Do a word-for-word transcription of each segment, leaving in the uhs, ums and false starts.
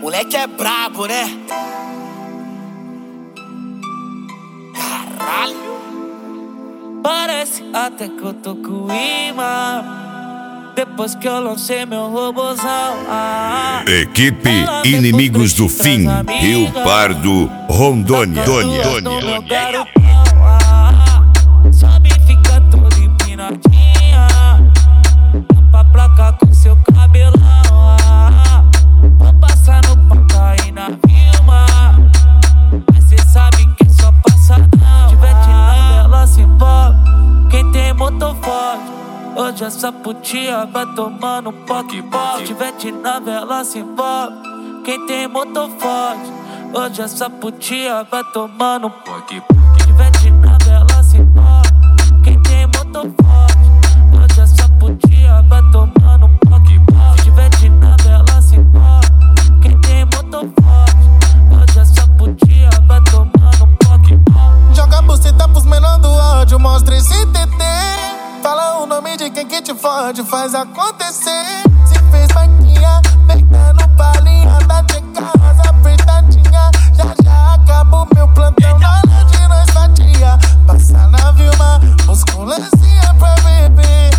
moleque é brabo, né? Caralho. Parece até que eu tô com imã depois que eu lancei meu robozão. ah, Equipe Inimigos do Fim, Rio Pardo, Rondônia. Dônia. Dônia. Sabe, fica toda empinadinha, tampa a placa com seu cabelão. ah, Vou passar no papai na Vilma, mas cê sabe que é só passadão. Tivete na vela se envolve, quem tem motor forte. Hoje essa putinha vai tomando poque poque. Tivete na vela se envolve, quem tem motor forte. Hoje essa putinha vai tomando poque poque. Tivete na vela se envolve, quem tem motor forte. Hoje essa putinha vai tomando poque poque. Tivete na vela se envolve, quem tem motor forte. Hoje essa putinha vai tomando poque poque. Joga a buceta pros menor do ódio, mostra esse T T. Fala o nome de quem que te fode, faz acontecer. Se fez vaquinha, peitando balinha da tcheca rosa apertadinha. Já já acabou meu plantão, na noite nós fatia. Passa na Vilma, busca um lencinha pra beber.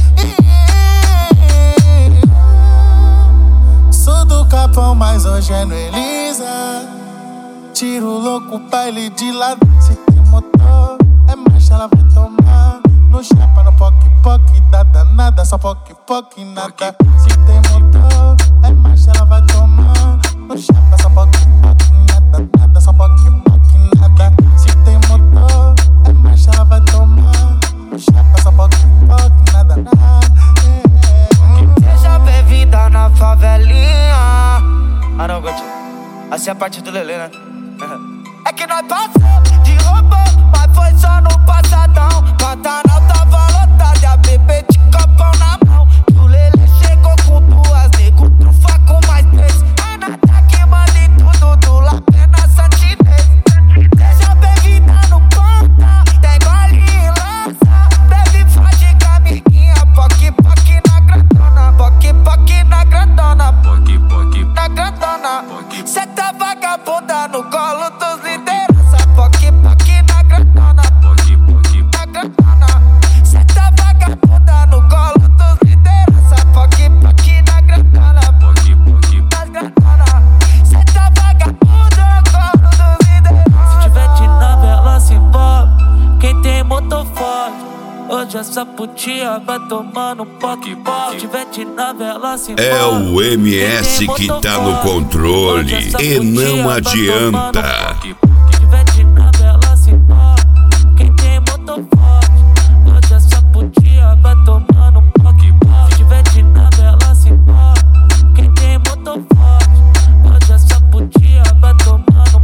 Sou do Capão, mas hoje é no Elisa. Tiro louco, baile de lado. Se tem motor, é marcha, ela vai tomar. No chapa, no poque, poque, dada nada, só poque, poque, nada. Se tem motor, é marcha, ela vai tomar. No chapa, só poque, poque, nada, nada, só poque, poque, nada. Se tem motor, é marcha, ela vai tomar. No chapa, só poque, poque, nada, nada. Seja bem-vinda na favelinha. Ah não, Gotinho, assim é a parte do Lelê, né? É que nós passamos de robô, mas foi só no passadão. Pantanal tava lotado e a bebê de copão na mão. Que o Lelê chegou com duas, nego trufa com mais três. A nata que manda em tudo do Lapena Santinês. Seja bem-vinda no ponta, tem baile e lança. Bebe fode com a amiguinha, poque poque na grandona. Poque poque na grandona, poque poque na grandona. Cê tá vagabunda no colo dos liderança. Poque poque na grandona, poque poque na grandona. Cê tá vagabunda no colo dos liderança. Poque poque na grandona, poque poque na grandona. Cê tá vagabunda no colo dos liderança. Se tivete na vela se envolve, quem tem motor forte. Hoje essa putinha vai tomando poque poque. Tivete na vela se envolve. É o M S que tá no controle e não adianta. Tivete na vela se envolve, quem tem motor forte. Hoje essa putinha vai tomando poque poque. Tivete na vela se envolve, quem tem motor forte. Hoje essa putinha vai tomando.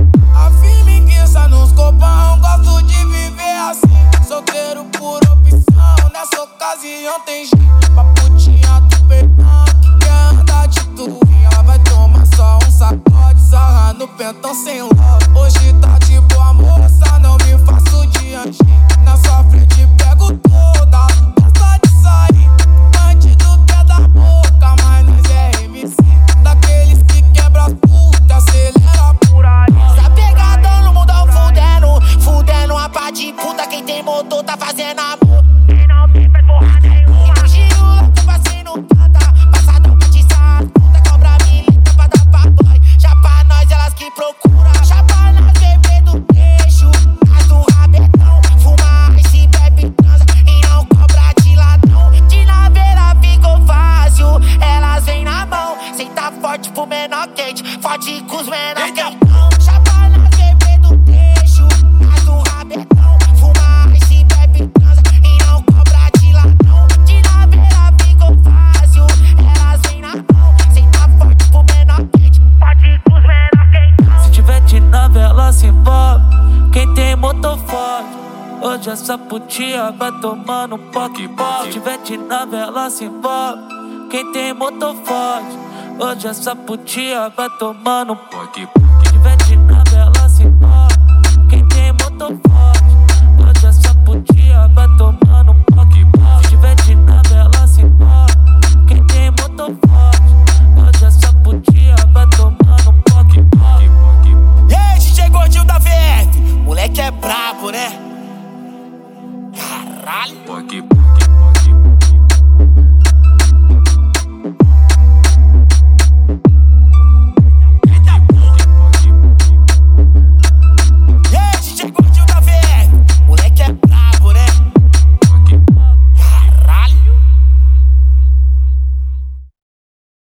A firmiguiça nos copão, gosto de viver assim. Solteiro por opção, nessa ocasião tem jeito. Pra putinha do peitão que quer andar de twin. Ela vai tomar só um sacode, sarra no pentão sem love. Hoje tá de boa moça, não me faço de anjinho. Na sua frente pego toda, gosta de sair. Bandido quer da boca, mas nós é M C. Daqueles que quebra as putas, acelera por aí. Tá pegadão no mundão fudendo, fudendo a pá de puta. Quem tem motor tá fazendo amor. Quem não tem faz porra nenhuma. Então giro louco, passei no planta. Passadão pra tiçar, puta cobra milita pra dar pra boy. Já pra nós elas que procuram. Já pra nós bebê do peixe, as do rabetão. Fuma ice, bebe, transa e não cobra de ladrão. De naveira ficou fácil, elas vêm na mão. Cê tá forte pro menor quente, forte com os menor quentão. Já pra nós bebê do peixe, as do rabetão. Fuma ice, bebe, transa e não cobra de ladrão. De naveira ficou fácil, elas vêm na mão. Cê tá forte pro menor quente, forte com os menor quentão. Se tivete na vela se envolve, quem tem motor forte. Hoje essa putinha vai tomando poque poque. Tivete na vela se envolve, quem tem motor forte. Hoje essa putinha vai tomando poque poque. Tivete na vela se envolve, quem tem motor forte.